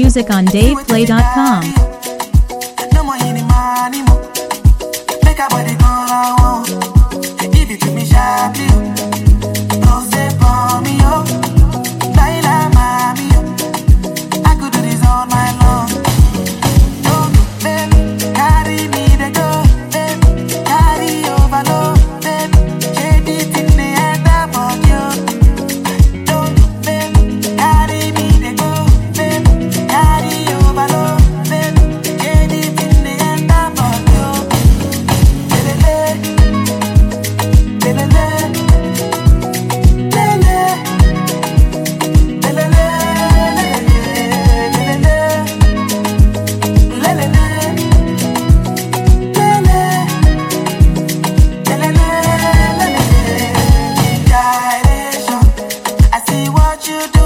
music on DavePlay.com. No more any money, mo. Make a body go round. Give it to me sharply. Don't say for me, yo. Laila, mami, yo. I could do this all night long. Don't baby, carry me the go, baby, carry overload, baby. Shade it in the end about you. Don't baby, carry me the go, baby, carry overload, baby. Shade it in the end about you. Lelele, lelele, lelele, lelele, Gyration. I see what you do.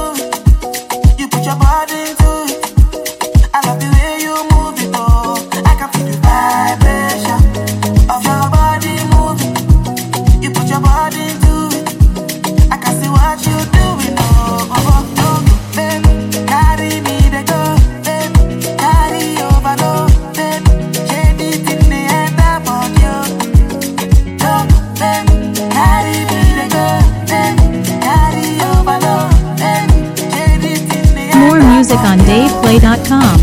You put your body into it. I love the way you move it, oh. I can feel the vibration of your body moving. You put your body into it. I can see what you doing, oh, oh, oh, oh. Baby, carry me the go, baby, carry overload, baby. Shade it in the end about you. Oh, baby, carry me the go, baby, carry overload, baby. Shade it in the end. More music on DavePlay.com.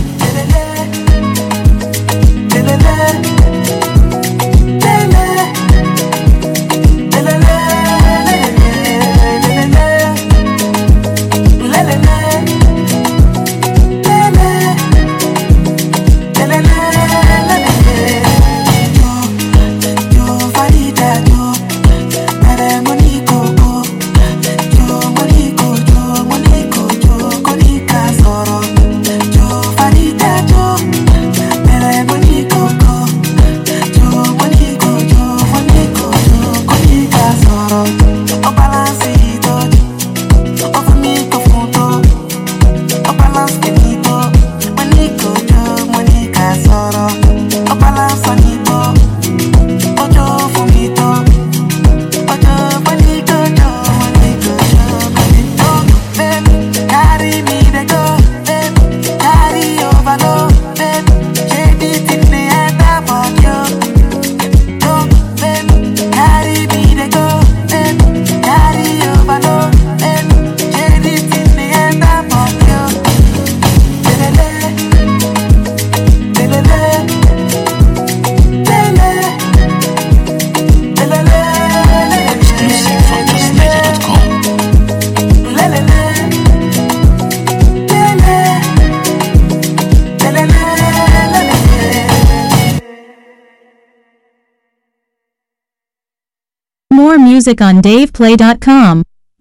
More music on DavePlay.com.